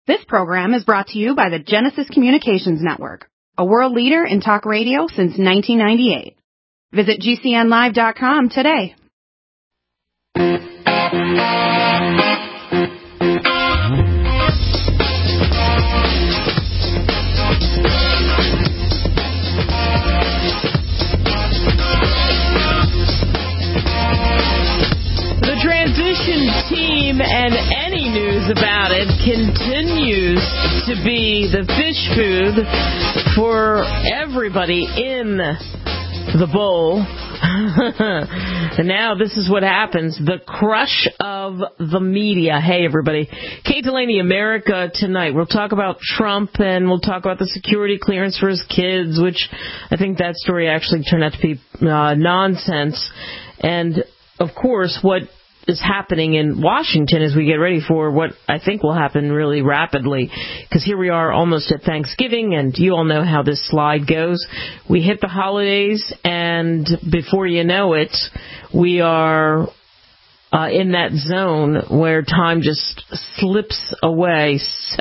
This program is brought to you by the Genesis Communications Network, a world leader in talk radio since 1998. Visit GCNlive.com today. The transition team and any news about it continues to be the fish food for everybody in the bowl. And now this is what happens. The crush of the media. Hey, everybody. Kate Delaney, America Tonight. We'll talk about Trump and we'll talk about the security clearance for his kids, which I think that story actually turned out to be nonsense. And, of course, what is happening in Washington as we get ready for what I think will happen really rapidly, because here we are almost at Thanksgiving, and you all know how this slide goes. We hit the holidays, and before you know it, we are in that zone where time just slips away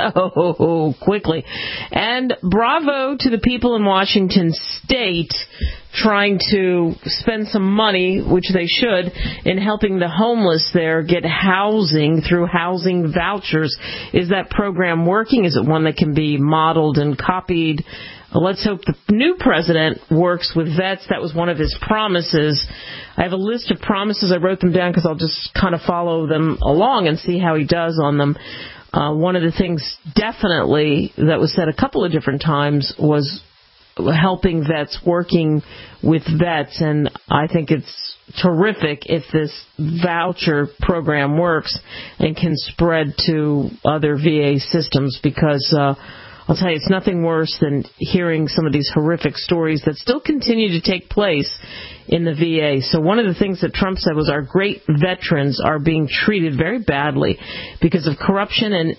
so quickly. And bravo to the people in Washington State trying to spend some money, which they should, in helping the homeless there get housing through housing vouchers. Is that program working? Is it one that can be modeled and copied? Let's hope the new president works with vets. That was one of his promises. I have a list of promises. I wrote them down because I'll just kind of follow them along and see how he does on them. One of the things definitely that was said a couple of different times was helping vets, working with vets, and I think it's terrific if this voucher program works and can spread to other VA systems, because I'll tell you, it's nothing worse than hearing some of these horrific stories that still continue to take place in the VA. So one of the things that Trump said was our great veterans are being treated very badly because of corruption and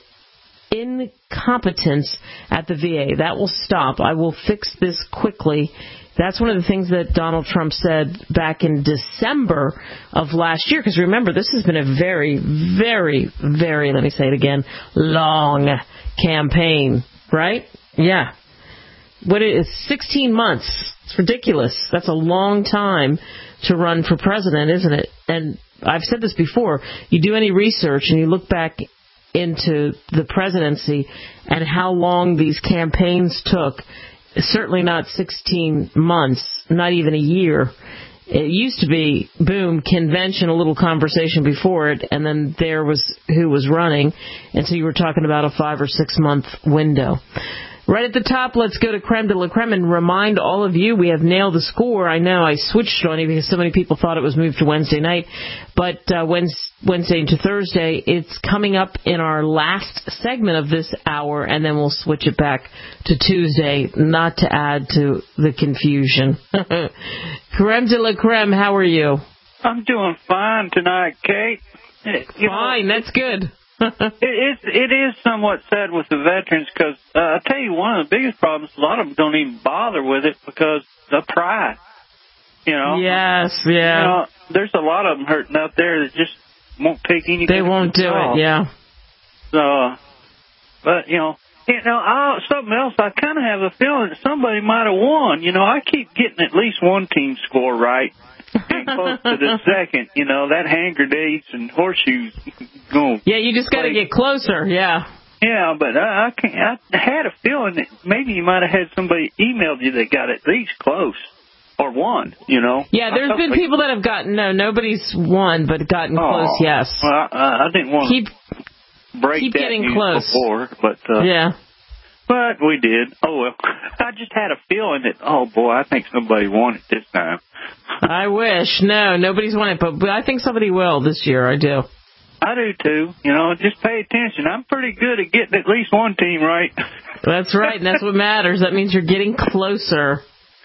incompetence at the VA. That will stop. I will fix this quickly. That's one of the things that Donald Trump said back in December of last year. Because remember, this has been a very, very, very, let me say it again, long campaign, right? Yeah. What is 16 months? It's ridiculous. That's a long time to run for president, isn't it? And I've said this before. You do any research and you look back into the presidency and how long these campaigns took, certainly not 16 months, not even a year. It used to be, boom, convention, a little conversation before it, and then there was who was running, and so you were talking about a 5 or 6 month window. Right at the top, let's go to Creme de la Creme and remind all of you we have nailed the score. I know I switched on you because so many people thought it was moved to Wednesday night, but Wednesday to Thursday, it's coming up in our last segment of this hour, and then we'll switch it back to Tuesday, not to add to the confusion. Creme de la Creme, how are you? I'm doing fine tonight, Kate. Fine, that's good. It is somewhat sad with the veterans because I tell you, one of the biggest problems, a lot of them don't even bother with it because of pride. You know. Yes, yeah. You know, there's a lot of them hurting out there that just won't take anything. They won't do it, yeah. So, but something else. I kind of have a feeling that somebody might have won. You know, I keep getting at least one team score right. Getting close to the second, that hand grenades and horseshoes. Yeah, you just got to get closer, yeah. Yeah, but I had a feeling that maybe you might have had somebody emailed you that got at least close or won, Yeah, there's been people that have gotten, nobody's won, but gotten close, yes. Well, I didn't want to break that getting news close before, but yeah. But we did. Oh, well, I just had a feeling that, oh, boy, I think somebody won it this time. I wish. No, nobody's won it, but I think somebody will this year. I do. I do, too. Just pay attention. I'm pretty good at getting at least one team right. That's right, and that's what matters. That means you're getting closer.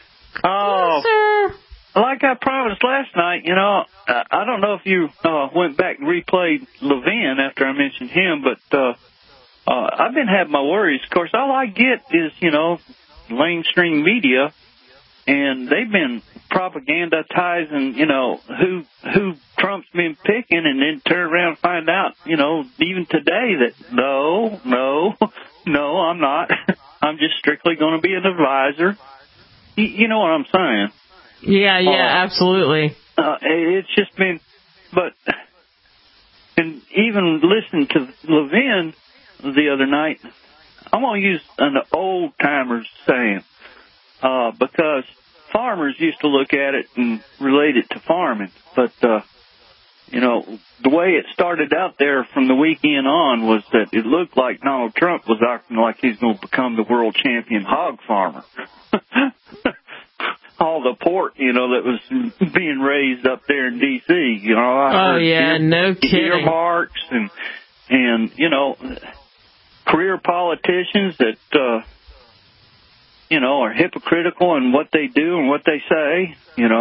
Oh, closer. Like I promised last night, I don't know if you went back and replayed Levin after I mentioned him, but I've been having my worries. Of course, all I get is, lamestream media and they've been propagandizing, who Trump's been picking, and then turn around and find out, even today that no, I'm not. I'm just strictly going to be an advisor. You know what I'm saying? Yeah, absolutely. It's just been, and even listening to Levin the other night, I'm going to use an old-timer's saying, because farmers used to look at it and relate it to farming. But, the way it started out there from the weekend on was that it looked like Donald Trump was acting like he's going to become the world champion hog farmer. All the pork, that was being raised up there in D.C., no kidding. Earmarks and career politicians that, are hypocritical in what they do and what they say,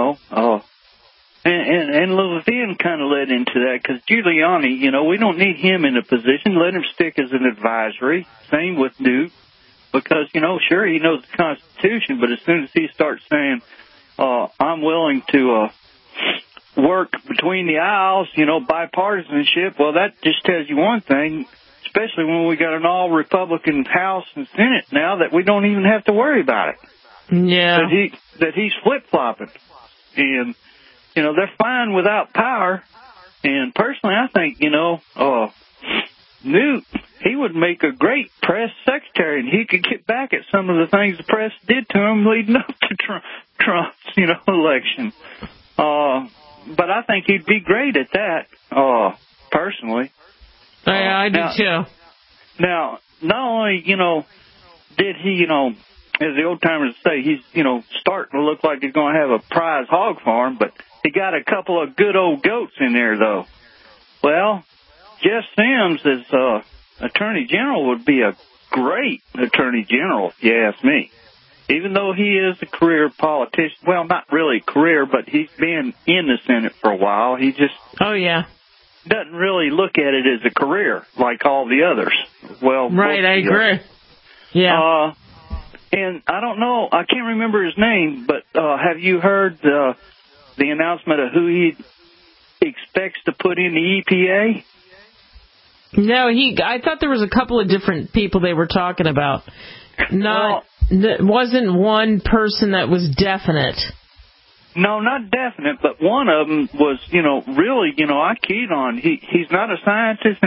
And Levin kind of led into that, because Giuliani, we don't need him in a position. Let him stick as an advisory. Same with Newt, because, sure, he knows the Constitution, but as soon as he starts saying, I'm willing to work between the aisles, bipartisanship, well, that just tells you one thing, especially when we got an all-Republican House and Senate now, that we don't even have to worry about it. Yeah. That he's flip-flopping. And, they're fine without power. And personally, I think, Newt, he would make a great press secretary, and he could get back at some of the things the press did to him leading up to Trump's, election. But I think he'd be great at that, personally. I do too. Now, not only, did he, as the old timers say, he's, starting to look like he's going to have a prize hog farm, but he got a couple of good old goats in there, though. Well, Jeff Sims as Attorney General would be a great Attorney General, if you ask me. Even though he is a career politician, well, not really career, but he's been in the Senate for a while. He just doesn't really look at it as a career like all the others. Well, right, I agree. Yeah. And I don't know, I can't remember his name, but have you heard the announcement of who he expects to put in the EPA? No, I thought there was a couple of different people they were talking about. Wasn't one person that was definite. No, not definite, but one of them was, really, I keyed on. He's not a scientist.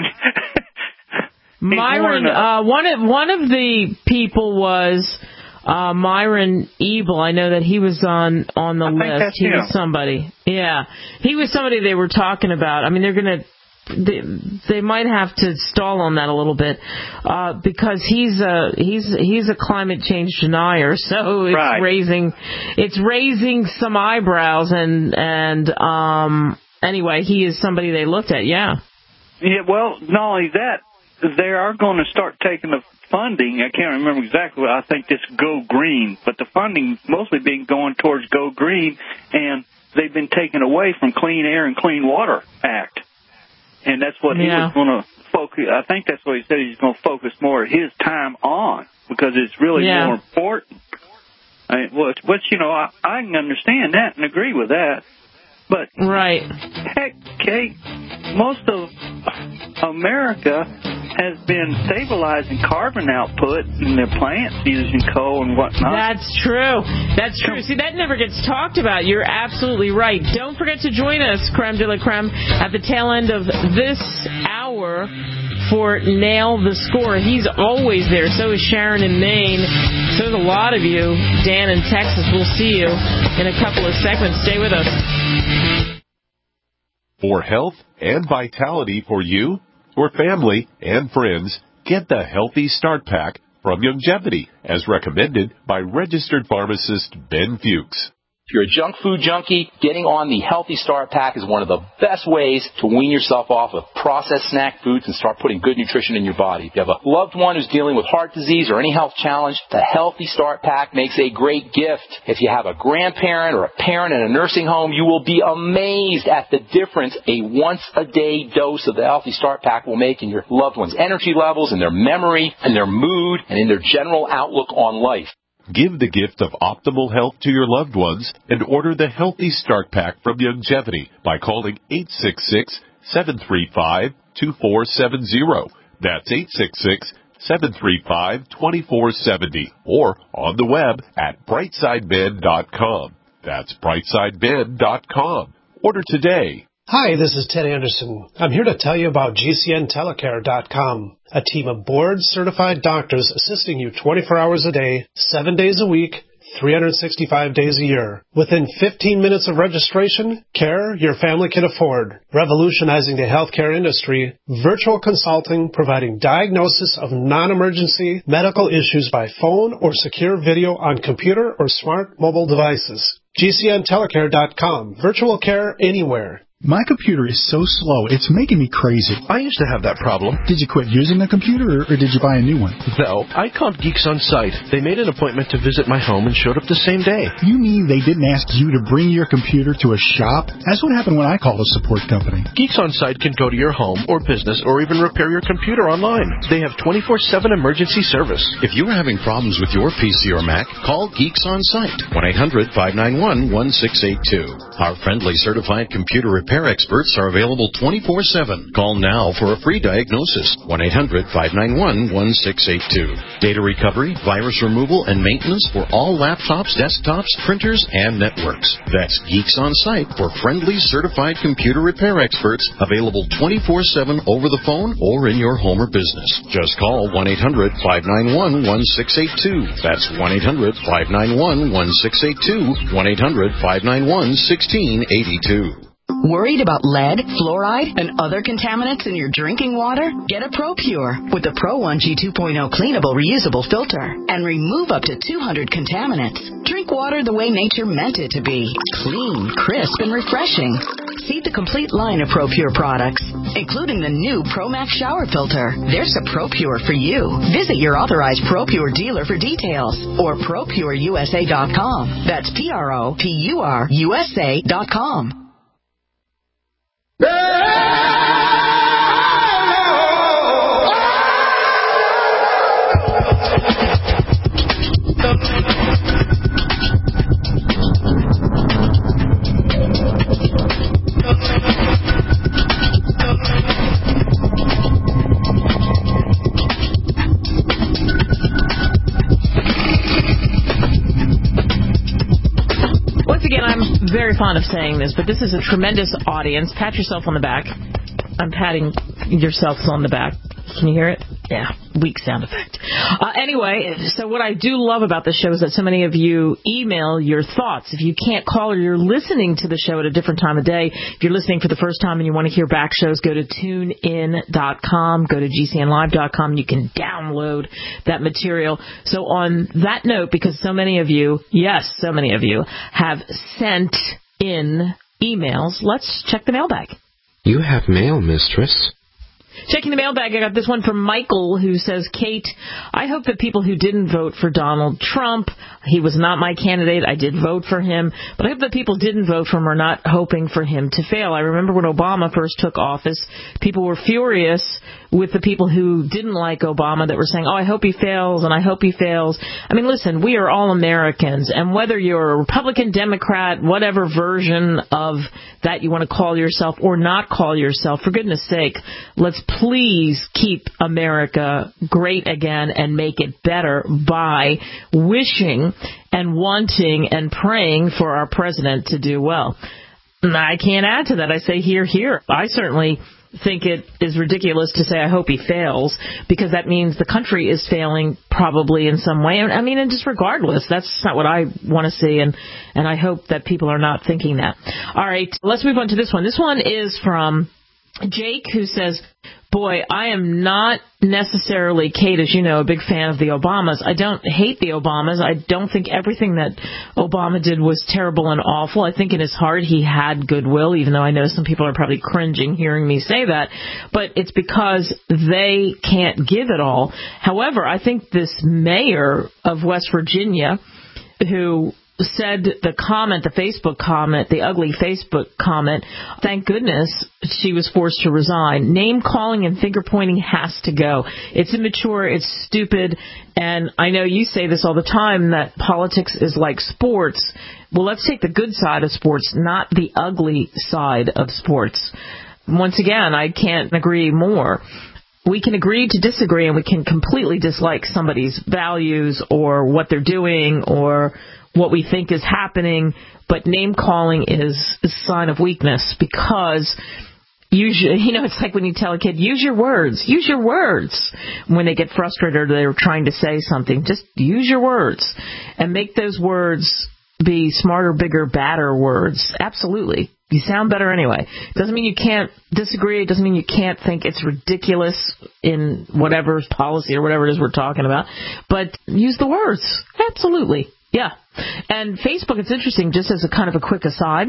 Myron, one of the people was Myron Ebel. I know that he was on the list. He was somebody. Yeah, he was somebody they were talking about. I mean, they might have to stall on that a little bit because he's a climate change denier, so it's raising some eyebrows and anyway, he is somebody they looked at. Yeah, well, not only that, they are going to start taking the funding. I can't remember exactly what I think this Go Green, but the funding mostly being going towards Go Green, and they've been taken away from Clean Air and Clean Water Act. And that's what he was going to focus. I think that's what he said he's going to focus more of his time on, because it's really more important. I can understand that and agree with that. But heck, Kate, most of America has been stabilizing carbon output in their plants using coal and whatnot. That's true. See, that never gets talked about. You're absolutely right. Don't forget to join us, Creme de la Creme, at the tail end of this hour for Nail the Score. He's always there. So is Sharon in Maine. So is a lot of you. Dan in Texas. We'll see you in a couple of segments. Stay with us. For health and vitality for you, for family and friends, get the Healthy Start Pack from Youngevity, as recommended by registered pharmacist Ben Fuchs. If you're a junk food junkie, getting on the Healthy Start Pack is one of the best ways to wean yourself off of processed snack foods and start putting good nutrition in your body. If you have a loved one who's dealing with heart disease or any health challenge, the Healthy Start Pack makes a great gift. If you have a grandparent or a parent in a nursing home, you will be amazed at the difference a once-a-day dose of the Healthy Start Pack will make in your loved one's energy levels, in their memory, in their mood, and in their general outlook on life. Give the gift of optimal health to your loved ones and order the Healthy Start Pack from Youngevity by calling 866-735-2470. That's 866-735-2470 or on the web at brightsideben.com. That's brightsideben.com. Order today. Hi, this is Ted Anderson. I'm here to tell you about GCNtelecare.com, a team of board-certified doctors assisting you 24 hours a day, 7 days a week, 365 days a year. Within 15 minutes of registration, care your family can afford. Revolutionizing the healthcare industry, virtual consulting providing diagnosis of non-emergency medical issues by phone or secure video on computer or smart mobile devices. GCNtelecare.com. Virtual care anywhere. My computer is so slow, it's making me crazy. I used to have that problem. Did you quit using the computer, or did you buy a new one? No, I called Geeks On Site. They made an appointment to visit my home and showed up the same day. You mean they didn't ask you to bring your computer to a shop? That's what happened when I called a support company. Geeks On Site can go to your home or business or even repair your computer online. They have 24/7 emergency service. If you're having problems with your PC or Mac, call Geeks On Site, 1-800-591-1682. Our friendly certified computer repair experts are available 24/7. Call now for a free diagnosis. 1-800-591-1682. Data recovery, virus removal, and maintenance for all laptops, desktops, printers, and networks. That's Geeks On Site for friendly certified computer repair experts available 24/7 over the phone or in your home or business. Just call 1-800-591-1682. That's 1-800-591-1682. 1-800-591-1682. Worried about lead, fluoride, and other contaminants in your drinking water? Get a ProPure with the Pro 1G 2.0 cleanable reusable filter and remove up to 200 contaminants. Drink water the way nature meant it to be. Clean, crisp, and refreshing. See the complete line of ProPure products, including the new ProMax shower filter. There's a ProPure for you. Visit your authorized ProPure dealer for details or ProPureUSA.com. That's ProPureUSA.com. Once again, I'm very fond of saying this, but this is a tremendous audience. Pat yourself on the back. I'm patting yourselves on the back. Can you hear it? Yeah, weak sound effect. Anyway, so what I do love about this show is that so many of you email your thoughts. If you can't call or you're listening to the show at a different time of day, if you're listening for the first time and you want to hear back shows, go to tunein.com, go to gcnlive.com. You can download that material. So on that note, because so many of you, yes, so many of you have sent in emails, let's check the mailbag. You have mail, mistress. Checking the mailbag, I got this one from Michael, who says, Kate, I hope that people who didn't vote for Donald Trump, he was not my candidate, I did vote for him, but I hope that people didn't vote for him are not hoping for him to fail. I remember when Obama first took office, people were furious with the people who didn't like Obama that were saying, oh, I hope he fails, and I hope he fails. I mean, listen, we are all Americans, and whether you're a Republican, Democrat, whatever version of that you want to call yourself or not call yourself, for goodness sake, let's please keep America great again and make it better by wishing and wanting and praying for our president to do well. And I can't add to that. I say hear, hear. I certainly think it is ridiculous to say I hope he fails, because that means the country is failing probably in some way. I mean, and just regardless, that's not what I want to see, and I hope that people are not thinking that. All right, let's move on to this one. This one is from Jake, who says, boy, I am not necessarily, Kate, as you know, a big fan of the Obamas. I don't hate the Obamas. I don't think everything that Obama did was terrible and awful. I think in his heart he had goodwill, even though I know some people are probably cringing hearing me say that. But it's because they can't give it all. However, I think this mayor of West Virginia, who said the Facebook comment, the ugly Facebook comment, thank goodness she was forced to resign. Name calling and finger pointing has to go. It's immature, it's stupid, and I know you say this all the time, that politics is like sports. Well, let's take the good side of sports, not the ugly side of sports. Once again, I can't agree more. We can agree to disagree, and we can completely dislike somebody's values or what they're doing or what we think is happening, but name-calling is a sign of weakness, because usually, it's like when you tell a kid, use your words when they get frustrated or they're trying to say something. Just use your words and make those words be smarter, bigger, badder words. Absolutely. You sound better anyway. It doesn't mean you can't disagree. It doesn't mean you can't think it's ridiculous in whatever policy or whatever it is we're talking about. But use the words. Absolutely. Yeah. And Facebook, it's interesting, just as a kind of a quick aside,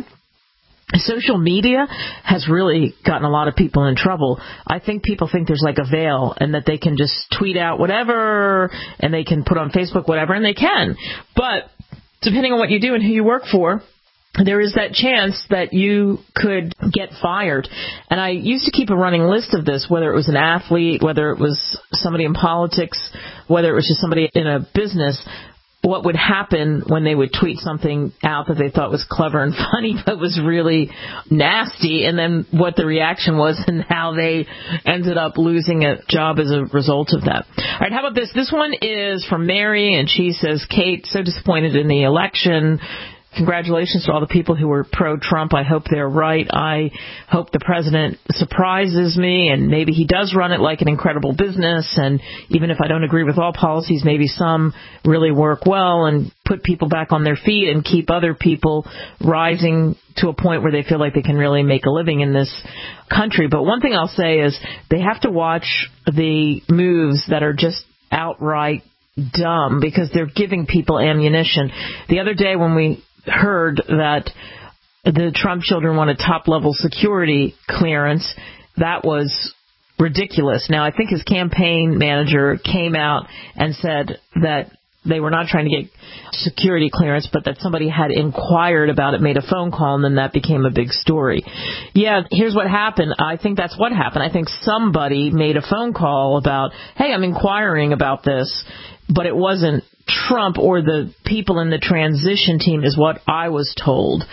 social media has really gotten a lot of people in trouble. I think people think there's like a veil and that they can just tweet out whatever and they can put on Facebook whatever, and they can. But depending on what you do and who you work for, there is that chance that you could get fired. And I used to keep a running list of this, whether it was an athlete, whether it was somebody in politics, whether it was just somebody in a business, what would happen when they would tweet something out that they thought was clever and funny but was really nasty, and then what the reaction was and how they ended up losing a job as a result of that. All right, how about this? This one is from Mary, and she says, Kate, so disappointed in the election. Congratulations to all the people who were pro-Trump. I hope they're right. I hope the president surprises me, and maybe he does run it like an incredible business. And even if I don't agree with all policies, maybe some really work well and put people back on their feet and keep other people rising to a point where they feel like they can really make a living in this country. But one thing I'll say is they have to watch the moves that are just outright dumb, because they're giving people ammunition. The other day when we heard that the Trump children wanted top-level security clearance, that was ridiculous. Now, I think his campaign manager came out and said that they were not trying to get security clearance, but that somebody had inquired about it, made a phone call, and then that became a big story. Yeah, here's what happened. I think that's what happened. I think somebody made a phone call about, hey, I'm inquiring about this, but it wasn't Trump or the people in the transition team, is what I was told.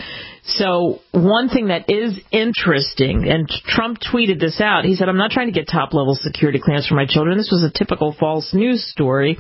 So one thing that is interesting, and Trump tweeted this out, he said, I'm not trying to get top-level security clearance for my children. This was a typical false news story.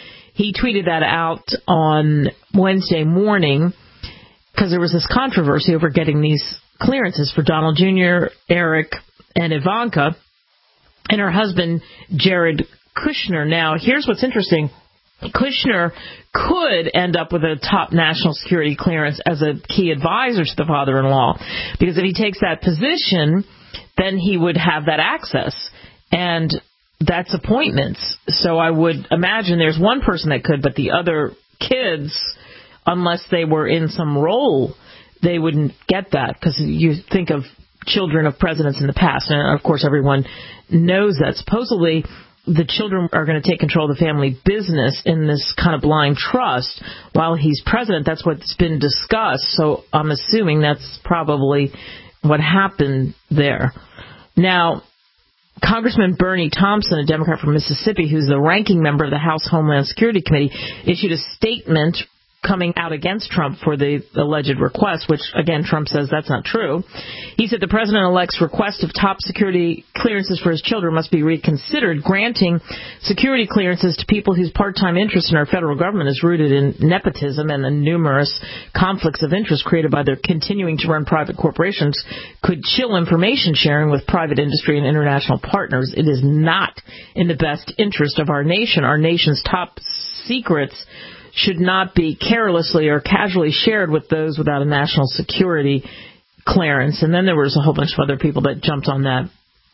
He tweeted that out on Wednesday morning because there was this controversy over getting these clearances for Donald Jr., Eric, and Ivanka, and her husband, Jared Kushner. Now, here's what's interesting. Kushner could end up with a top national security clearance as a key advisor to the father-in-law, because if he takes that position, then he would have that access, and that's appointments. So I would imagine there's one person that could, but the other kids, unless they were in some role, they wouldn't get that, because you think of children of presidents in the past, and of course everyone knows that. Supposedly the children are going to take control of the family business in this kind of blind trust while he's president. That's what's been discussed. So I'm assuming that's probably what happened there. Now, Congressman Bernie Thompson, a Democrat from Mississippi, who's the ranking member of the House Homeland Security Committee, issued a statement coming out against Trump for the alleged request, which, again, Trump says that's not true. He said the president-elect's request of top security clearances for his children must be reconsidered. Granting security clearances to people whose part-time interest in our federal government is rooted in nepotism and the numerous conflicts of interest created by their continuing to run private corporations could chill information sharing with private industry and international partners. It is not in the best interest of our nation. Our nation's top secrets should not be carelessly or casually shared with those without a national security clearance. And then there was a whole bunch of other people that jumped on that.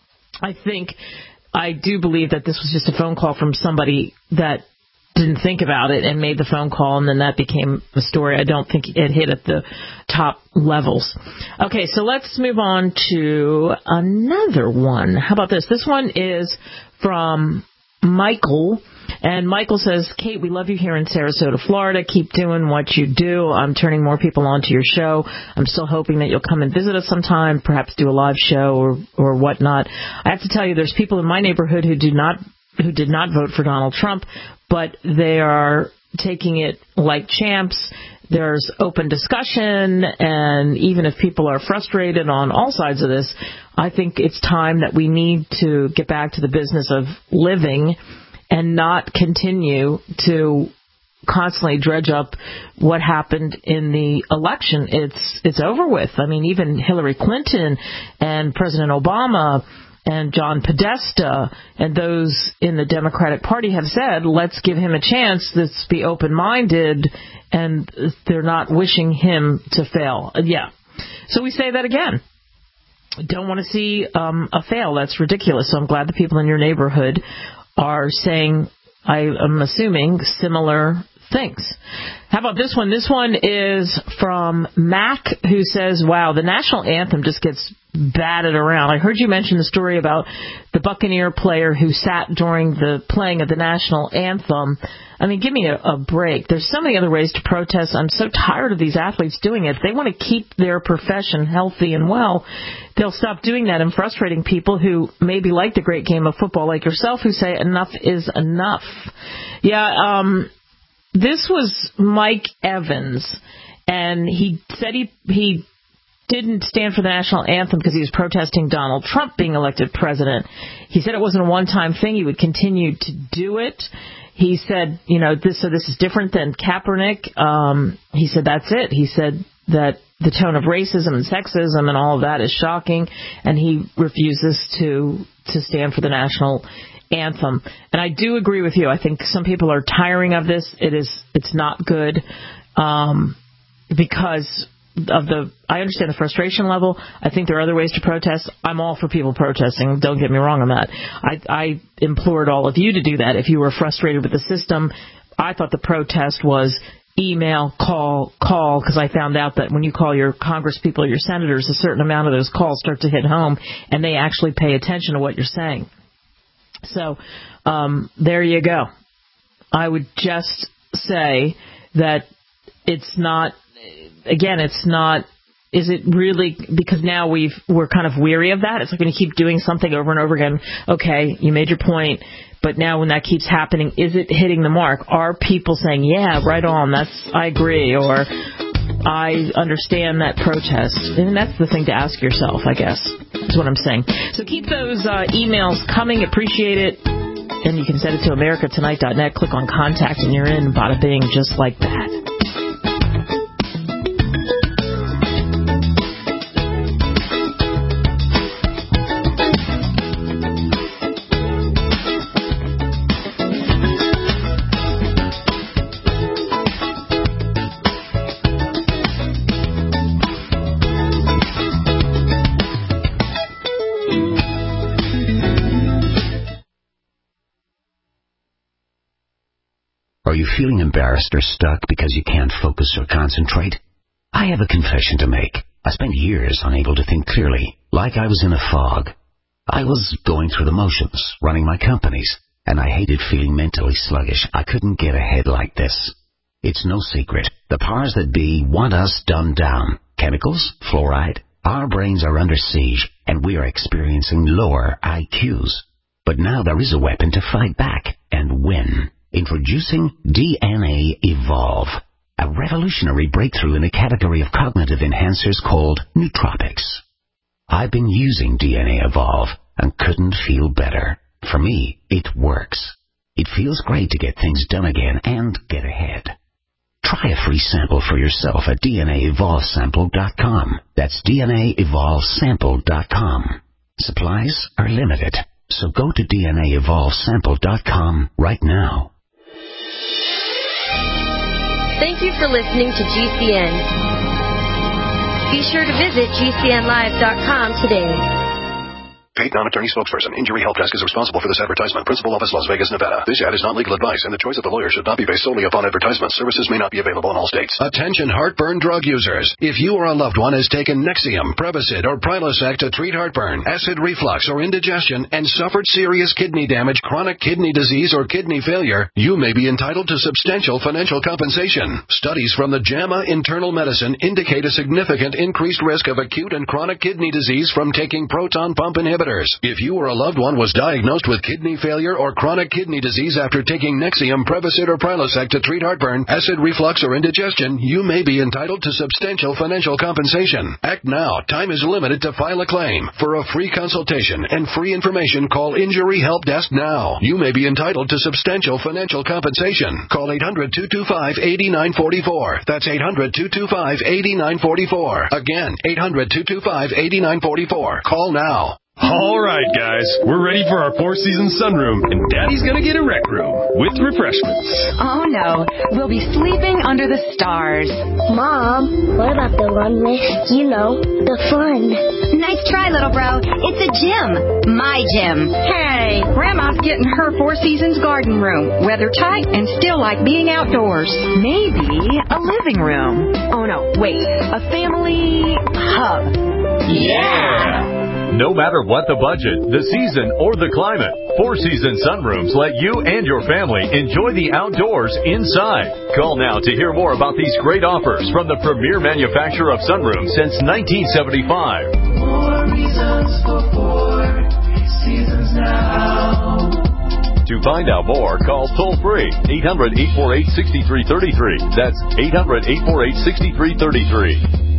I do believe that this was just a phone call from somebody that didn't think about it and made the phone call, and then that became a story. I don't think it hit at the top levels. Okay, so let's move on to another one. How about this? This one is from Michael, And Michael says, Kate, we love you here in Sarasota, Florida. Keep doing what you do. I'm turning more people onto your show. I'm still hoping that you'll come and visit us sometime, perhaps do a live show or whatnot. I have to tell you, there's people in my neighborhood who did not vote for Donald Trump, but they are taking it like champs. There's open discussion, and even if people are frustrated on all sides of this, I think it's time that we need to get back to the business of living and not continue to constantly dredge up what happened in the election. It's over with. I mean, even Hillary Clinton and President Obama and John Podesta and those in the Democratic Party have said, let's give him a chance, let's be open-minded, and they're not wishing him to fail. Yeah. So we say that again. Don't want to see a fail. That's ridiculous. So I'm glad the people in your neighborhood are saying, I'm assuming, similar things. How about this one? This one is from Mac, who says, wow, the national anthem just gets batted around. I heard you mention the story about the Buccaneer player who sat during the playing of the national anthem. I mean, give me a break. There's so many other ways to protest. I'm so tired of these athletes doing it. If they want to keep their profession healthy and well, they'll stop doing that and frustrating people who maybe like the great game of football like yourself, who say enough is enough. Yeah, this was Mike Evans, and he said he didn't stand for the national anthem because he was protesting Donald Trump being elected president. He said it wasn't a one-time thing. He would continue to do it. He said, this is different than Kaepernick. He said that's it. He said that the tone of racism and sexism and all of that is shocking, and he refuses to stand for the national anthem. And I do agree with you. I think some people are tiring of this. It's not good because of I understand the frustration level. I think there are other ways to protest. I'm all for people protesting. Don't get me wrong on that. I implored all of you to do that. If you were frustrated with the system, I thought the protest was email, call, because I found out that when you call your congresspeople or your senators, a certain amount of those calls start to hit home, and they actually pay attention to what you're saying. So there you go. I would just say that it's not. Again, it's not. Is it really? Because now we're kind of weary of that. It's like when you keep doing something over and over again. Okay, you made your point, but now when that keeps happening, is it hitting the mark? Are people saying, "Yeah, right on. I agree," or "I understand that protest"? And that's the thing to ask yourself, I guess. Is what I'm saying. So keep those emails coming. Appreciate it. And you can send it to americatonight.net. Click on contact, and you're in. Bada bing, just like that. Are you feeling embarrassed or stuck because you can't focus or concentrate? I have a confession to make. I spent years unable to think clearly, like I was in a fog. I was going through the motions, running my companies, and I hated feeling mentally sluggish. I couldn't get ahead like this. It's no secret. The powers that be want us dumbed down. Chemicals, fluoride. Our brains are under siege, and we are experiencing lower IQs. But now there is a weapon to fight back and win. Introducing DNA Evolve, a revolutionary breakthrough in the category of cognitive enhancers called nootropics. I've been using DNA Evolve and couldn't feel better. For me, it works. It feels great to get things done again and get ahead. Try a free sample for yourself at DNAEvolvesample.com. That's DNAEvolvesample.com. Supplies are limited, so go to DNAEvolvesample.com right now. Thank you for listening to GCN. Be sure to visit GCNlive.com today. Paid non-attorney spokesperson. Injury Help Desk is responsible for this advertisement. Principal office, Las Vegas, Nevada. This ad is not legal advice, and the choice of the lawyer should not be based solely upon advertisement. Services may not be available in all states. Attention heartburn drug users. If you or a loved one has taken Nexium, Prevacid, or Prilosec to treat heartburn, acid reflux, or indigestion, and suffered serious kidney damage, chronic kidney disease, or kidney failure, you may be entitled to substantial financial compensation. Studies from the JAMA Internal Medicine indicate a significant increased risk of acute and chronic kidney disease from taking proton pump inhibitors. If you or a loved one was diagnosed with kidney failure or chronic kidney disease after taking Nexium, Prevacid, or Prilosec to treat heartburn, acid reflux, or indigestion, you may be entitled to substantial financial compensation. Act now. Time is limited to file a claim. For a free consultation and free information, call Injury Help Desk now. You may be entitled to substantial financial compensation. Call 800-225-8944. That's 800-225-8944. Again, 800-225-8944. Call now. All right, guys, we're ready for our Four Seasons sunroom, and Daddy's gonna get a rec room with refreshments. Oh, no, we'll be sleeping under the stars. Mom, what about the run with, the fun? Nice try, little bro. It's a gym. My gym. Hey, Grandma's getting her Four Seasons garden room. Weather tight and still like being outdoors. Maybe a living room. Oh, no, wait, a family hub. Yeah! No matter what the budget, the season, or the climate, Four Seasons sunrooms let you and your family enjoy the outdoors inside. Call now to hear more about these great offers from the premier manufacturer of sunrooms since 1975. More reasons for Four Seasons now. To find out more, call toll-free 800-848-6333. That's 800-848-6333.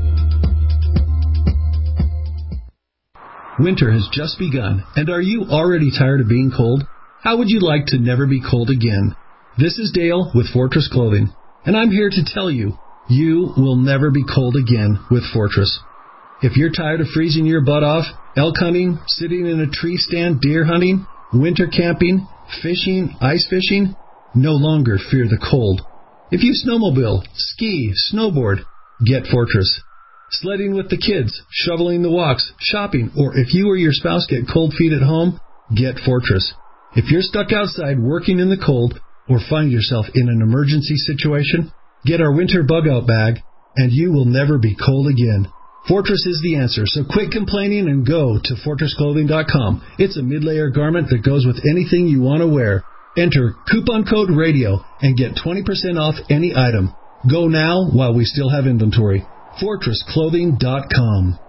Winter has just begun, and are you already tired of being cold? How would you like to never be cold again? This is Dale with Fortress Clothing, and I'm here to tell you, you will never be cold again with Fortress. If you're tired of freezing your butt off, elk hunting, sitting in a tree stand, deer hunting, winter camping, fishing, ice fishing, no longer fear the cold. If you snowmobile, ski, snowboard, get Fortress. Sledding with the kids, shoveling the walks, shopping, or if you or your spouse get cold feet at home, get Fortress. If you're stuck outside working in the cold or find yourself in an emergency situation, get our winter bug-out bag, and you will never be cold again. Fortress is the answer, so quit complaining and go to FortressClothing.com. It's a mid-layer garment that goes with anything you want to wear. Enter coupon code RADIO and get 20% off any item. Go now while we still have inventory. FortressClothing.com.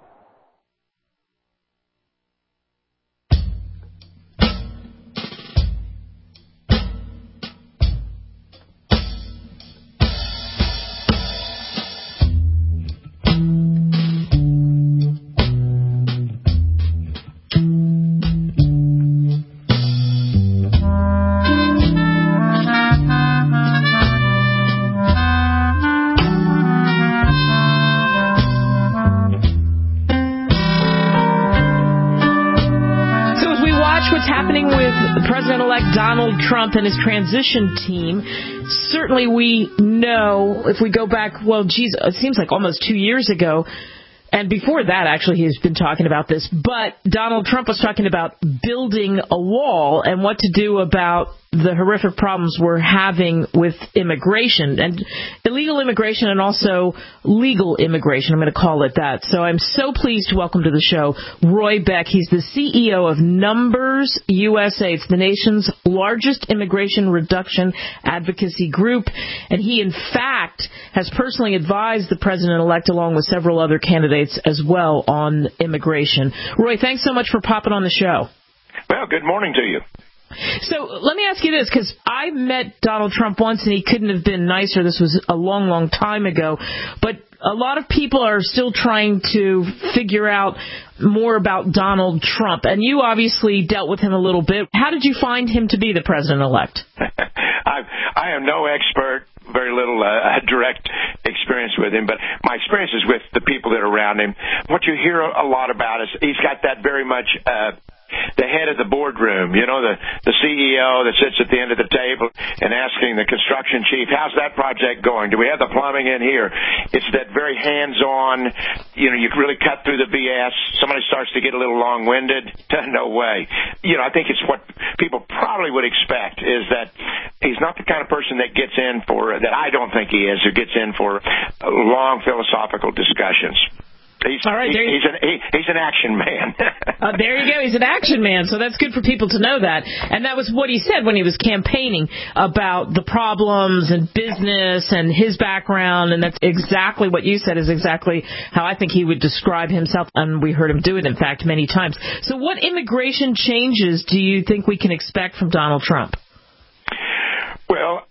Donald Trump and his transition team. Certainly we know, if we go back, it seems like almost 2 years ago, and before that, actually, he's been talking about this, but Donald Trump was talking about building a wall and what to do about the horrific problems we're having with immigration, and illegal immigration and also legal immigration. I'm going to call it that. So I'm so pleased to welcome to the show Roy Beck. He's the CEO of Numbers USA. It's the nation's largest immigration reduction advocacy group, and he, in fact, has personally advised the president-elect along with several other candidates as well on immigration. Roy, thanks so much for popping on the show. Well, good morning to you. So let me ask you this, because I met Donald Trump once and he couldn't have been nicer. This was a long, long time ago. But a lot of people are still trying to figure out more about Donald Trump. And you obviously dealt with him a little bit. How did you find him to be the president-elect? I am no expert, very little direct experience with him, but my experience is with the people that are around him. What you hear a lot about is he's got that very much the head of the boardroom, the CEO that sits at the end of the table and asking the construction chief, how's that project going? Do we have the plumbing in here? It's that very hands-on, you really cut through the BS. Somebody starts to get a little long-winded. No way. I think it's what people probably would expect is that he's not the kind of person that gets in for, that I don't think he is, who gets in for long philosophical discussions. He's an action man. There you go. He's an action man. So that's good for people to know that. And that was what he said when he was campaigning about the problems and business and his background. And that's exactly what you said is exactly how I think he would describe himself. And we heard him do it, in fact, many times. So what immigration changes do you think we can expect from Donald Trump? Well,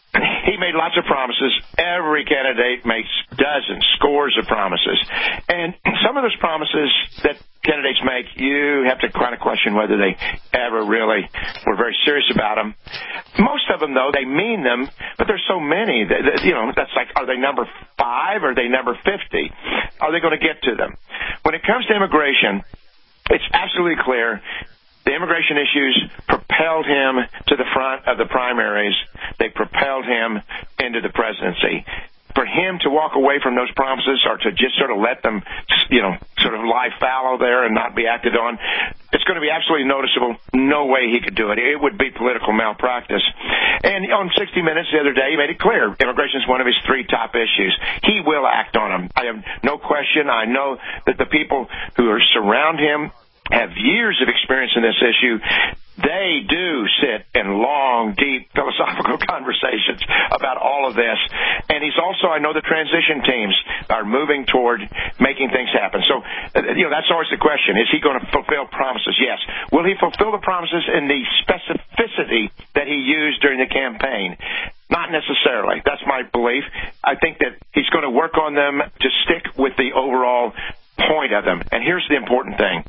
he made lots of promises. Every candidate makes dozens, scores of promises. And some of those promises that candidates make, you have to kind of question whether they ever really were very serious about them. Most of them, though, they mean them, but there's so many that, that's like, are they number 5? Are they number 50? Are they going to get to them? When it comes to immigration, it's absolutely clear the immigration issues propelled him to the front of the primaries. They propelled him into the presidency. For him to walk away from those promises or to just sort of let them, sort of lie fallow there and not be acted on, it's going to be absolutely noticeable. No way he could do it. It would be political malpractice. And on 60 Minutes the other day, he made it clear immigration is one of his 3 top issues. He will act on them. I have no question. I know that the people who are surround him have years of experience in this issue. They do sit in long, deep philosophical conversations about all of this. And he's also, I know the transition teams are moving toward making things happen. So, that's always the question. Is he going to fulfill promises? Yes. Will he fulfill the promises in the specificity that he used during the campaign? Not necessarily. That's my belief. I think that he's going to work on them to stick with the overall point of them. And here's the important thing.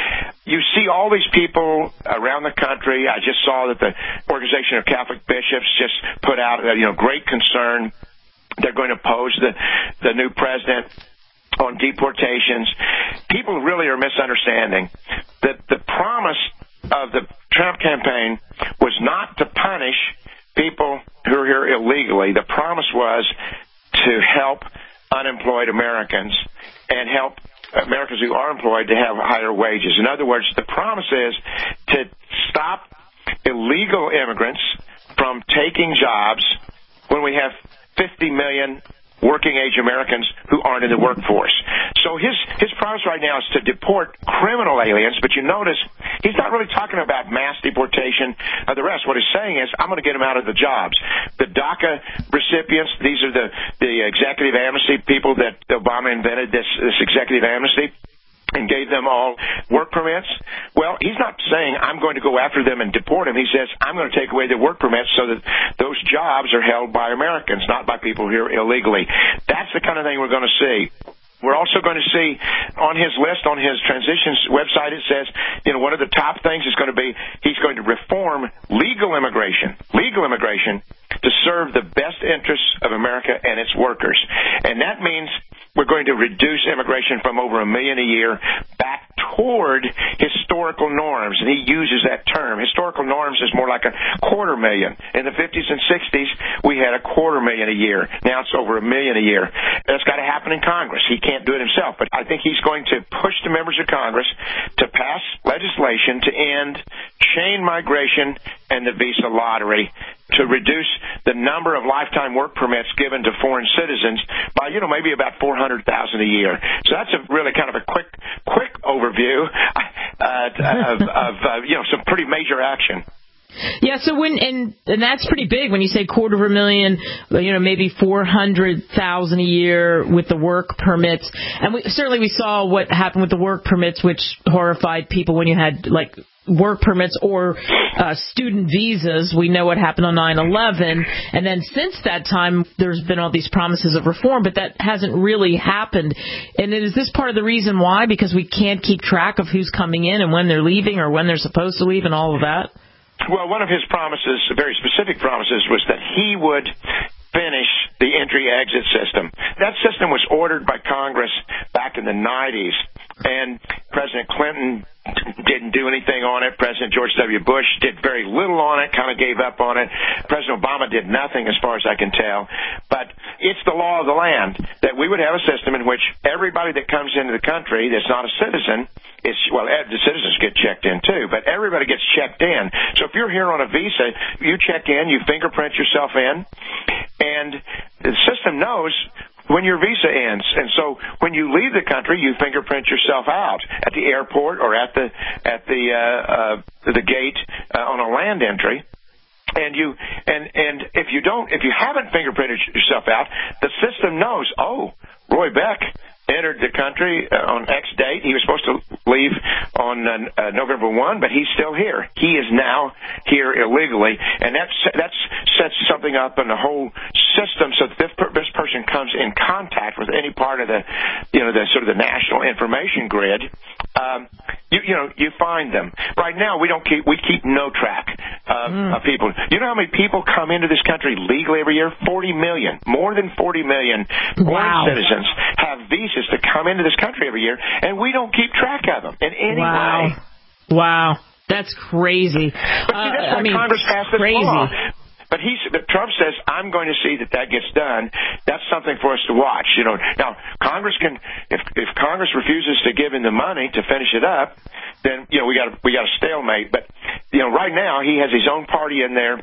You see all these people around the country. I just saw that the Organization of Catholic Bishops just put out, great concern. They're going to oppose the new president on deportations. People really are misunderstanding that the promise of the Trump campaign was not to punish people who are here illegally. The promise was to help unemployed Americans and help Americans who are employed to have higher wages. In other words, the promise is to stop illegal immigrants from taking jobs when we have 50 million working-age Americans who aren't in the workforce. So his promise right now is to deport criminal aliens, but you notice he's not really talking about mass deportation of the rest. What he's saying is, I'm going to get them out of the jobs. The DACA recipients, these are the executive amnesty people that Obama invented, this executive amnesty, and gave them all work permits. Well, he's not saying I'm going to go after them and deport them. He says I'm going to take away their work permits so that those jobs are held by Americans, not by people here illegally. That's the kind of thing we're going to see. We're also going to see on his list, on his transitions website, it says, one of the top things is going to be he's going to reform legal immigration to serve the best interests of America and its workers. And that means we're going to reduce immigration from over 1 million a year back toward historical norms. And he uses that term. Historical norms is more like 250,000. In the 50s and 60s, we had 250,000 a year. Now it's over 1 million a year. That's got to happen in Congress. He can't do it himself. But I think he's going to push the members of Congress to pass legislation to end chain migration and the visa lottery, to reduce the number of lifetime work permits given to foreign citizens by, maybe about 400,000 a year. So that's a really kind of a quick overview of some pretty major action. Yeah, so and that's pretty big when you say 250,000, maybe 400,000 a year with the work permits. And we saw what happened with the work permits, which horrified people when you had work permits or student visas. We know what happened on 9/11. And then since that time, there's been all these promises of reform, but that hasn't really happened. And is this part of the reason why? Because we can't keep track of who's coming in and when they're leaving or when they're supposed to leave and all of that? Well, one of his promises, very specific promises, was that he would finish the entry-exit system. That system was ordered by Congress back in the 90s, and President Clinton didn't do anything on it. President George W. Bush did very little on it, kind of gave up on it. President Obama did nothing as far as I can tell. But it's the law of the land that we would have a system in which everybody that comes into the country that's not a citizen the citizens get checked in too, but everybody gets checked in. So if you're here on a visa, you check in, you fingerprint yourself in, and the system knows when your visa ends. And so when you leave the country, you fingerprint yourself out at the airport or at the gate on a land entry. And if you haven't fingerprinted yourself out, the system knows, Roy Beck entered the country on X date. He was supposed to leave on November 1, but he's still here. He is now here illegally, and that sets something up in the whole system so that this person comes in contact with any part of the sort of the national information grid. You find them. Right now, we keep no track of people. You know how many people come into this country legally every year? 40 million. More than 40 million born citizens have visas to come into this country every year, and we don't keep track of them in any way. Wow. That's crazy. But that's why Congress passed this law. But Trump says, I'm going to see that gets done. That's something for us to watch. Now Congress can, if Congress refuses to give him the money to finish it up, then we got a stalemate. But right now he has his own party in there.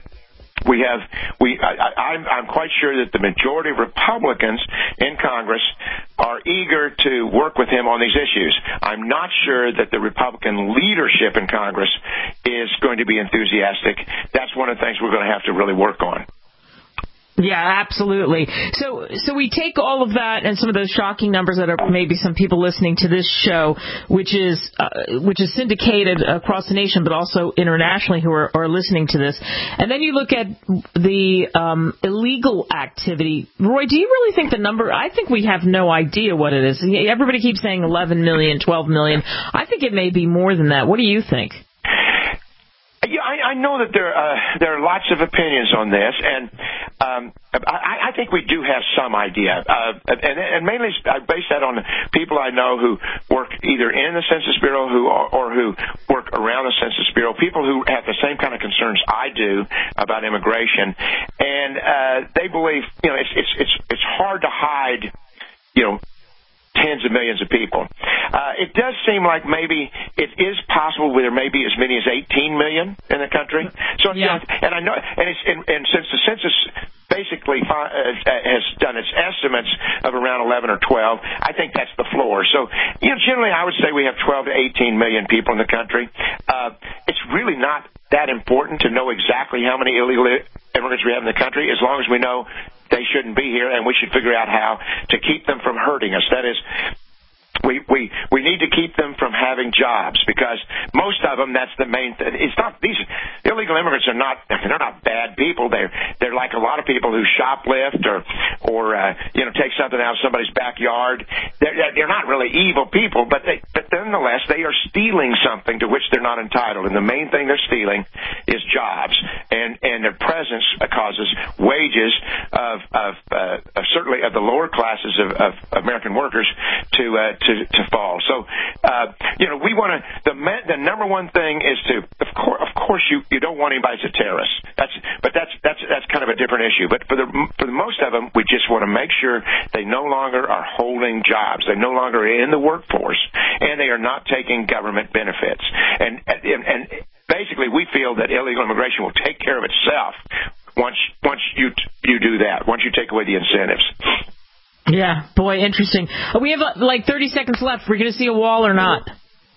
I'm quite sure that the majority of Republicans in Congress are eager to work with him on these issues. I'm not sure that the Republican leadership in Congress is going to be enthusiastic. That's one of the things we're going to have to really work on. Yeah, absolutely. So we take all of that and some of those shocking numbers that are maybe some people listening to this show, which is syndicated across the nation, but also internationally who are listening to this. And then you look at the illegal activity. Roy, do you really think the number? I think we have no idea what it is. Everybody keeps saying 11 million, 12 million. I think it may be more than that. What do you think? Yeah, I know that there are lots of opinions on this, and I think we do have some idea, and mainly I base that on people I know who work either in the Census Bureau or who work around the Census Bureau, people who have the same kind of concerns I do about immigration, and they believe it's hard to hide tens of millions of people. It does seem like maybe it is possible there may be as many as 18 million in the country. So yeah, and I know, and since the census basically has done its estimates of around 11 or 12, I think that's the floor. So generally I would say we have 12 to 18 million people in the country. It's really not that important to know exactly how many illegal immigrants we have in the country, as long as we know they shouldn't be here, and we should figure out how to keep them from hurting us. That is, we need to keep them from having jobs, because most of them, that's the main thing. It's not, these illegal immigrants are not, they're not bad people. They're like a lot of people who shoplift or take something out of somebody's backyard. They're not really evil people, but nonetheless they are stealing something to which they're not entitled, and the main thing they're stealing is jobs, and their presence causes wages of certainly of the lower classes of American workers to fall. So we want to, the number one thing is to, of course you don't want anybody that's a terrorist. That's kind of a different issue. But for the most of them, we just want to make sure they no longer are holding jobs. They no longer are in the workforce, and they are not taking government benefits. And basically, we feel that illegal immigration will take care of itself once you do that. Once you take away the incentives. Yeah, boy, interesting. We have like 30 seconds left. We're going to see a wall or not?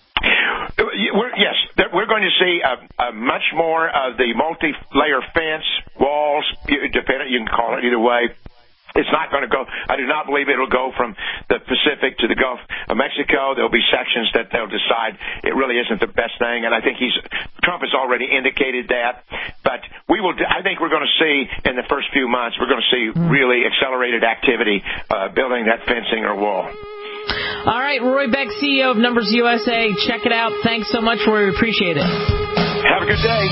Yes, we're going to see a much more of the multi-layer fence, walls, you can call it either way. It's not going to go, I do not believe it will go from the Pacific to the Gulf of Mexico. There will be sections that they'll decide it really isn't the best thing, and I think Trump has already indicated that. But I think we're going to see in the first few months, we're going to see really accelerated activity building that fencing or wall. All right, Roy Beck, CEO of Numbers USA. Check it out. Thanks so much, Roy. We appreciate it. Have a good day.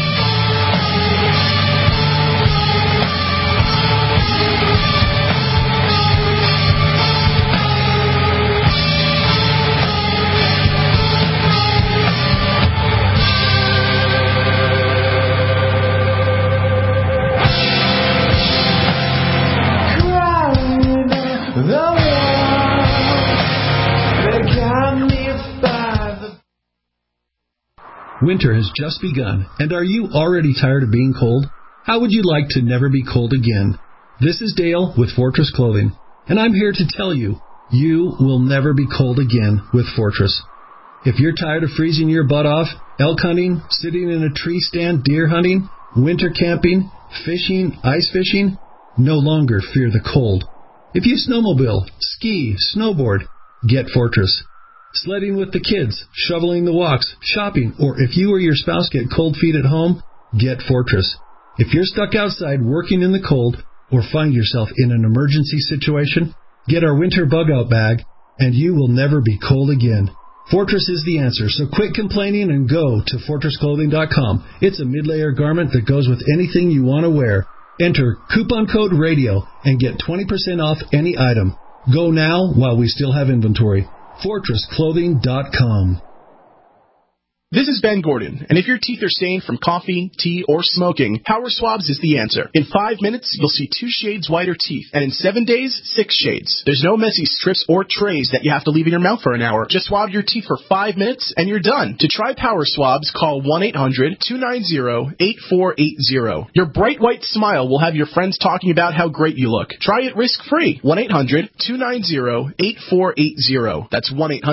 Winter has just begun, and are you already tired of being cold? How would you like to never be cold again? This is Dale with Fortress Clothing, and I'm here to tell you, you will never be cold again with Fortress. If you're tired of freezing your butt off, elk hunting, sitting in a tree stand, deer hunting, winter camping, fishing, ice fishing, no longer fear the cold. If you snowmobile, ski, snowboard, get Fortress. Sledding with the kids, shoveling the walks, shopping, or if you or your spouse get cold feet at home, get Fortress. If you're stuck outside working in the cold or find yourself in an emergency situation, get our winter bug-out bag, and you will never be cold again. Fortress is the answer, so quit complaining and go to FortressClothing.com. It's a mid-layer garment that goes with anything you want to wear. Enter coupon code RADIO and get 20% off any item. Go now while we still have inventory. FortressClothing.com. This is Ben Gordon, and if your teeth are stained from coffee, tea, or smoking, Power Swabs is the answer. In 5 minutes, you'll see 2 shades whiter teeth, and in 7 days, 6 shades. There's no messy strips or trays that you have to leave in your mouth for an hour. Just swab your teeth for 5 minutes, and you're done. To try Power Swabs, call 1-800-290-8480. Your bright white smile will have your friends talking about how great you look. Try it risk-free. 1-800-290-8480. That's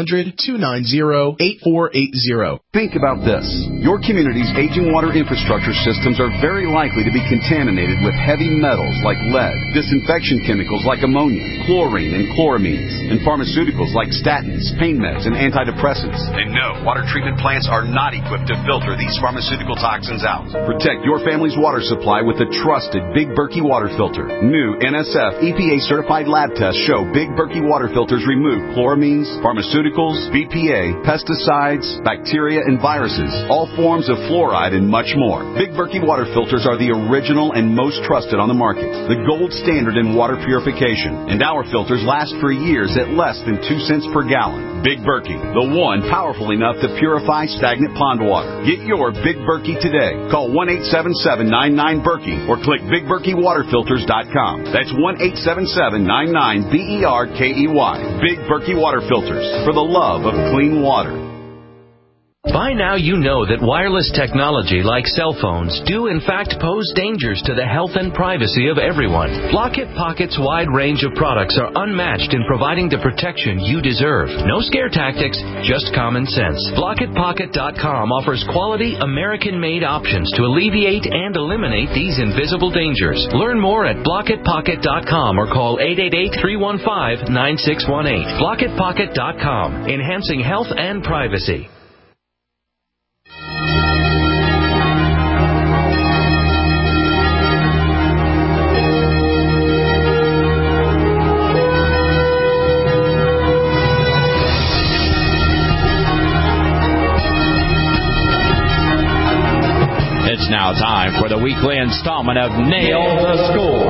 1-800-290-8480. Think about this. Your community's aging water infrastructure systems are very likely to be contaminated with heavy metals like lead, disinfection chemicals like ammonia, chlorine and chloramines, and pharmaceuticals like statins, pain meds, and antidepressants. And no, water treatment plants are not equipped to filter these pharmaceutical toxins out. Protect your family's water supply with the trusted Big Berkey water filter. New NSF EPA-certified lab tests show Big Berkey water filters remove chloramines, pharmaceuticals, BPA, pesticides, bacteria, and viruses, all forms of fluoride, and much more. Big Berkey water filters are the original and most trusted on the market, the gold standard in water purification, and our filters last for years at less than 2 cents per gallon. Big Berkey, the one powerful enough to purify stagnant pond water. Get your Big Berkey today. Call 1-877-99-BERKEY or click BigBerkeyWaterFilters.com. That's 1-877-99-BERKEY. Big Berkey Water Filters, for the love of clean water. By now you know that wireless technology like cell phones do in fact pose dangers to the health and privacy of everyone. Blockit Pocket's wide range of products are unmatched in providing the protection you deserve. No scare tactics, just common sense. BlockitPocket.com offers quality American-made options to alleviate and eliminate these invisible dangers. Learn more at BlockitPocket.com or call 888-315-9618. BlockitPocket.com, enhancing health and privacy. It's now time for the weekly installment of Nail the Score.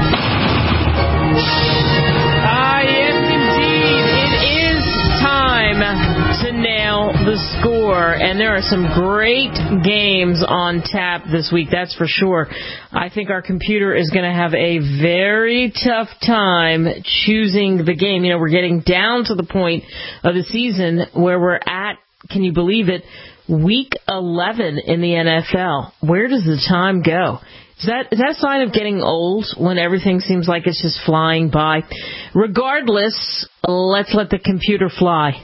Yes, indeed. It is time to nail the score. And there are some great games on tap this week, that's for sure. I think our computer is going to have a very tough time choosing the game. You know, we're getting down to the point of the season where we're at, can you believe it, Week 11 in the NFL. Where does the time go? Is that a sign of getting old when everything seems like it's just flying by? Regardless, let's let the computer fly.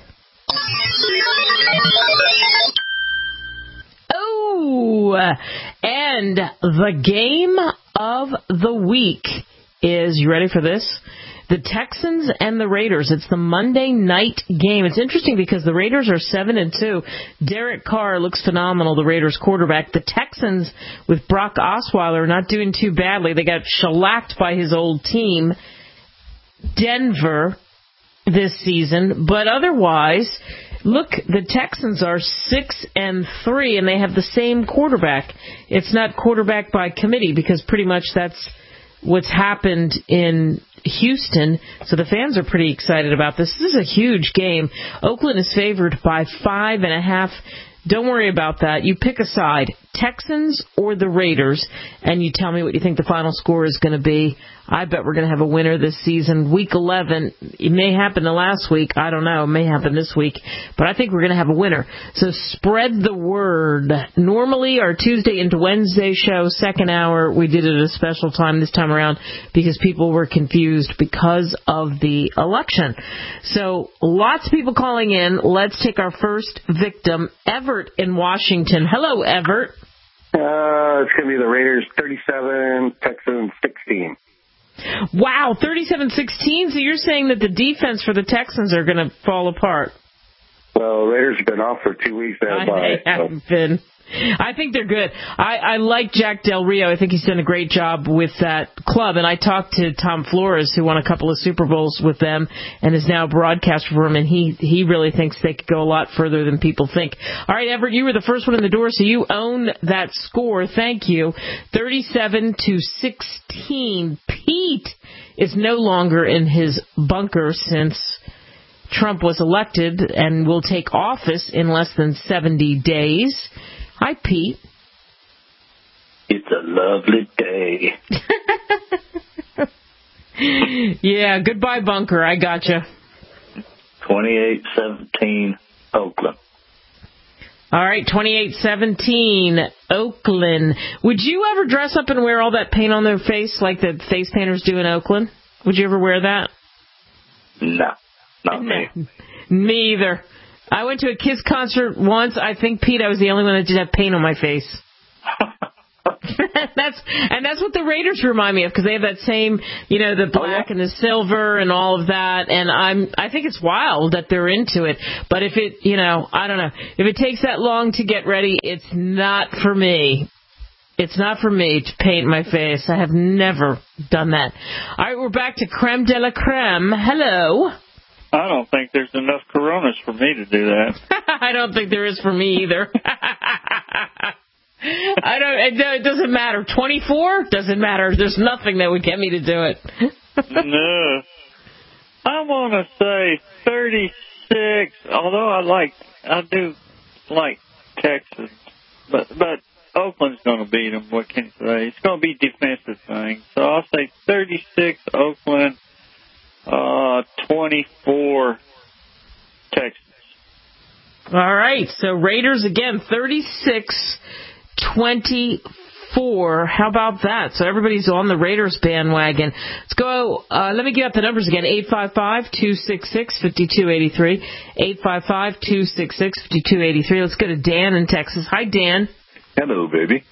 Oh, and the game of the week is, you ready for this? The Texans and the Raiders. It's the Monday night game. It's interesting because the Raiders are 7-2. Derek Carr looks phenomenal, the Raiders quarterback. The Texans, with Brock Osweiler, not doing too badly. They got shellacked by his old team, Denver, this season. But otherwise, look, the Texans are 6-3, and they have the same quarterback. It's not quarterback by committee because pretty much that's what's happened in Houston, so the fans are pretty excited about this. This is a huge game. Oakland is favored by 5.5. Don't worry about that. You pick a side. Texans or the Raiders, and you tell me what you think the final score is going to be. I bet we're going to have a winner this season. Week 11, it may happen the last week. I don't know. It may happen this week. But I think we're going to have a winner. So spread the word. Normally, our Tuesday into Wednesday show, second hour, we did it at a special time this time around because people were confused because of the election. So lots of people calling in. Let's take our first victim, Everett in Washington. Hello, Everett. It's going to be the Raiders 37, Texans 16. Wow, 37-16? So you're saying that the defense for the Texans are going to fall apart? Well, Raiders have been off for 2 weeks now. They haven't been. I think they're good. I like Jack Del Rio. I think he's done a great job with that club. And I talked to Tom Flores, who won a couple of Super Bowls with them and is now a broadcaster for them, and he really thinks they could go a lot further than people think. All right, Everett, you were the first one in the door, so you own that score. Thank you. 37-16. Pete is no longer in his bunker since Trump was elected and will take office in less than 70 days. Hi, Pete. It's a lovely day. Yeah, goodbye, bunker. I gotcha. 28-17, Oakland. All right, 28-17, Oakland. Would you ever dress up and wear all that paint on their face like the face painters do in Oakland? Would you ever wear that? No, not me. Me either. I went to a Kiss concert once. I think, Pete, I was the only one that did have paint on my face. That's what the Raiders remind me of, because they have that same, the black and the silver and all of that. And I think it's wild that they're into it. But if it, I don't know, if it takes that long to get ready, it's not for me. It's not for me to paint my face. I have never done that. All right, we're back to Creme de la Creme. Hello. I don't think there's enough Coronas for me to do that. I don't think there is for me either. It doesn't matter. 24 doesn't matter. There's nothing that would get me to do it. No. I want to say 36. Although I do like Texas, but Oakland's going to beat them. What can you say? It's going to be a defensive thing. So I'll say 36 Oakland. 24 Texans. All right, so Raiders again, 36-24. How about that? So everybody's on the Raiders bandwagon. Let's go. Let me give out the numbers again. 855-266-5283. 855-266-5283. Let's go to Dan in Texas. Hi, Dan. Hello, baby.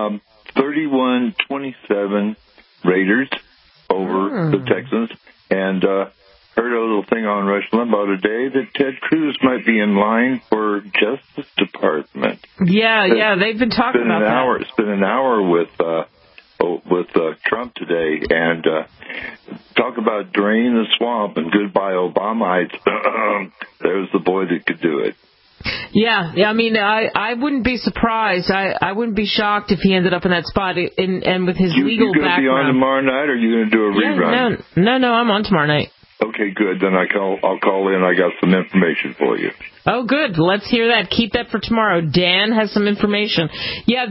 31-27 Raiders over the Texans. And heard a little thing on Rush Limbaugh today that Ted Cruz might be in line for Justice Department. Yeah, they've been talking about that. It's been an hour with Trump today, and talk about draining the swamp and goodbye Obama. There's the boy that could do it. Yeah. I mean, I wouldn't be surprised. I wouldn't be shocked if he ended up in that spot. And with his legal background. You going to be on tomorrow night, or are you going to do a rerun? No, I'm on tomorrow night. Okay, good. Then I'll call in. I got some information for you. Oh, good. Let's hear that. Keep that for tomorrow. Dan has some information. Yeah,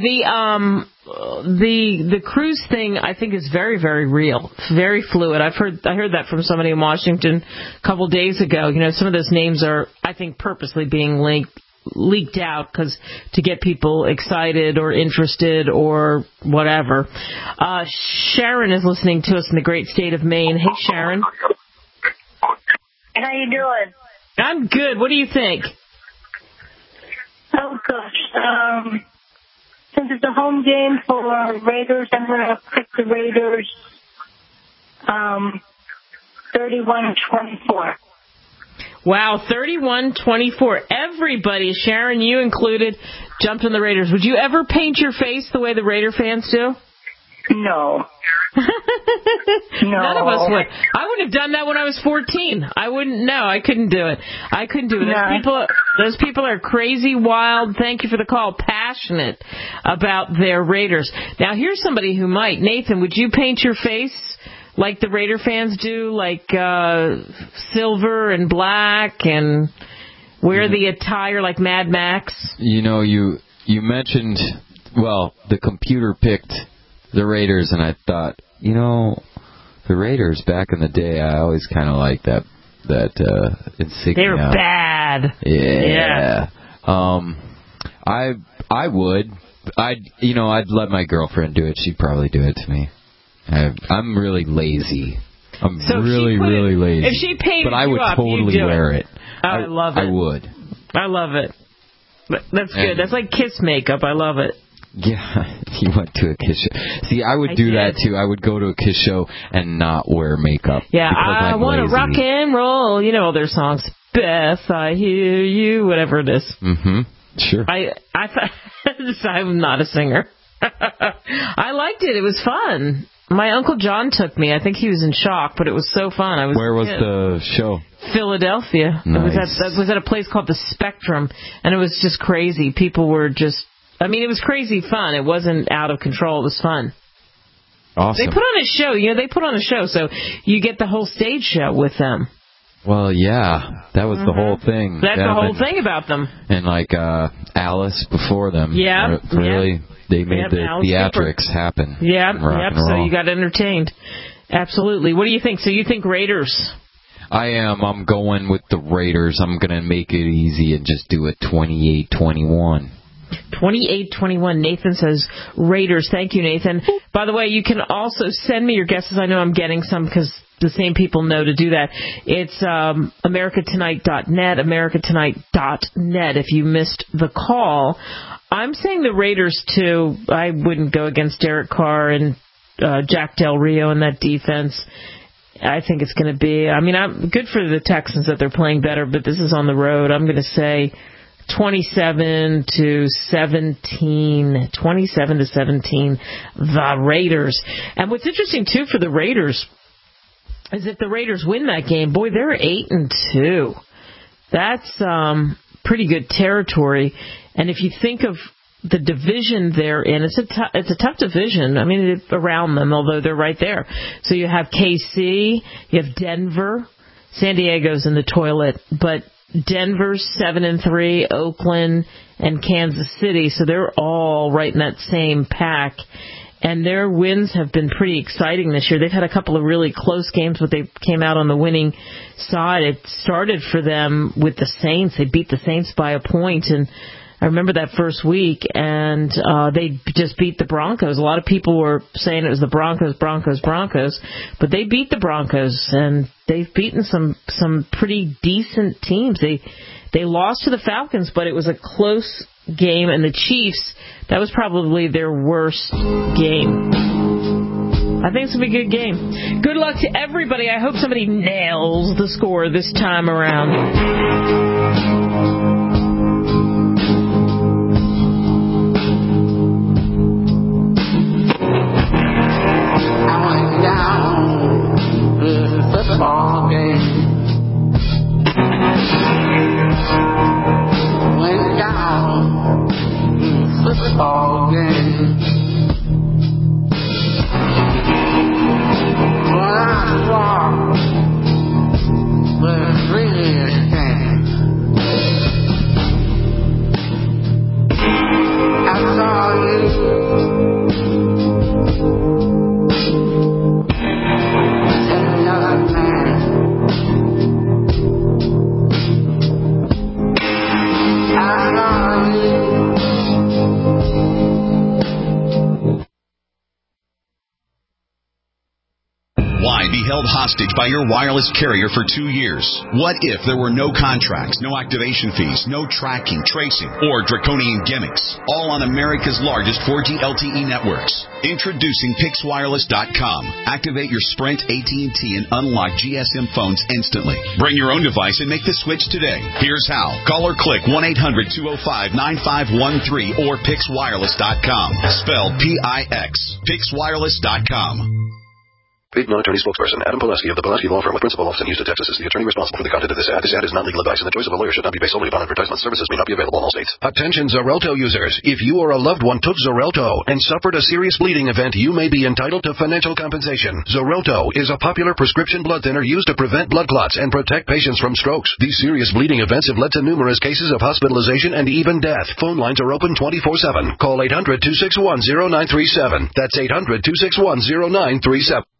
the Cruz thing, I think, is very, very real. It's very fluid. I heard that from somebody in Washington a couple days ago. Some of those names are, I think, purposely being leaked out to get people excited or interested or whatever. Sharon is listening to us in the great state of Maine. Hey, Sharon. How you doing? I'm good. What do you think? Oh, gosh. Since it's a home game for Raiders, I'm going to pick the Raiders 31-24. Wow, 31-24. Everybody, Sharon, you included, jumped on the Raiders. Would you ever paint your face the way the Raider fans do? No. None of us would. I would have done that when I was 14. I wouldn't. No, I couldn't do it. No. Those people are crazy, wild. Thank you for the call. Passionate about their Raiders. Now, here's somebody who might. Nathan, would you paint your face like the Raider fans do, like silver and black, and wear the attire like Mad Max? You mentioned the computer picked the Raiders, and I thought, the Raiders back in the day, I always kind of liked that insignia. They were bad. Yeah. I would. I'd let my girlfriend do it. She'd probably do it to me. I'm really lazy. I'm really lazy. If she painted but I would totally wear it. I love it. I would. I love it. That's good. That's like Kiss makeup. I love it. Yeah, you went to a Kiss show. See, I would do that too. I would go to a Kiss show and not wear makeup. Yeah, I want to rock and roll. You know all their songs. Beth, I hear you, whatever it is. Mm-hmm. Sure. I'm not a singer. I liked it. It was fun. My Uncle John took me. I think he was in shock, but it was so fun. Where was the show? Philadelphia. Nice. It was at a place called the Spectrum, and it was just crazy. People were just... it was crazy fun. It wasn't out of control. It was fun. Awesome. They put on a show. They put on a show, so you get the whole stage show with them. Well, yeah. That was the whole thing. That's the whole thing about them. And Alice before them. Yeah. Really, they made the theatrics happen. Yeah. So you got entertained. Absolutely. What do you think? So you think Raiders? I am. I'm going with the Raiders. I'm going to make it easy and just do it 28-21. 28-21. Nathan says Raiders. Thank you, Nathan. By the way, you can also send me your guesses. I know I'm getting some because the same people know to do that. It's americatonight.net, americatonight.net. If you missed the call, I'm saying the Raiders, too. I wouldn't go against Derek Carr and Jack Del Rio in that defense. I think it's going to be... I'm good for the Texans that they're playing better, but this is on the road. I'm going to say 27-17, the Raiders. And what's interesting, too, for the Raiders is if the Raiders win that game, boy, they're 8-2. That's pretty good territory. And if you think of the division they're in, it's a tough division. Around them, although they're right there. So you have KC, you have Denver, San Diego's in the toilet, but Denver's 7-3, Oakland, and Kansas City, so they're all right in that same pack. And their wins have been pretty exciting this year. They've had a couple of really close games, but they came out on the winning side. It started for them with the Saints. They beat the Saints by a point, and I remember that first week, and they just beat the Broncos. A lot of people were saying it was the Broncos, but they beat the Broncos, and they've beaten some pretty decent teams. They lost to the Falcons, but it was a close game, and the Chiefs, that was probably their worst game. I think it's going to be a good game. Good luck to everybody. I hope somebody nails the score this time around. Football game went down. Football game. When I saw the really came, I saw you. Why be held hostage by your wireless carrier for 2 years? What if there were no contracts, no activation fees, no tracking, tracing, or draconian gimmicks? All on America's largest 4G LTE networks. Introducing PixWireless.com. Activate your Sprint, AT&T, and unlock GSM phones instantly. Bring your own device and make the switch today. Here's how. Call or click 1-800-205-9513 or PixWireless.com. Spelled P-I-X. PixWireless.com. Paid non-attorney spokesperson Adam Pulaski of the Pulaski Law Firm with principal office in Houston, Texas is the attorney responsible for the content of this ad. This ad is not legal advice, and the choice of a lawyer should not be based solely upon advertisement. Services may not be available in all states. Attention Xarelto users. If you or a loved one took Xarelto and suffered a serious bleeding event, you may be entitled to financial compensation. Xarelto is a popular prescription blood thinner used to prevent blood clots and protect patients from strokes. These serious bleeding events have led to numerous cases of hospitalization and even death. Phone lines are open 24/7. Call 800-261-0937. That's 800-261-0937.